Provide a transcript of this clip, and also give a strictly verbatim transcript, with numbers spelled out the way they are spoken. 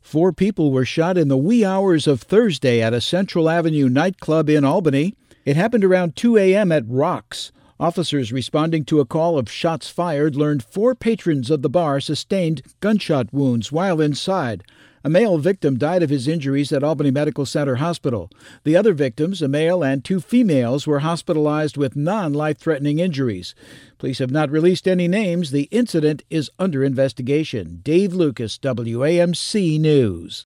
Four people were shot in the wee hours of Thursday at a Central Avenue nightclub in Albany. It happened around two a.m. at Rocks. Officers responding to a call of shots fired learned four patrons of the bar sustained gunshot wounds while inside. A male victim died of his injuries at Albany Medical Center Hospital. The other victims, a male and two females, were hospitalized with non-life-threatening injuries. Police have not released any names. The incident is under investigation. Dave Lucas, W A M C News.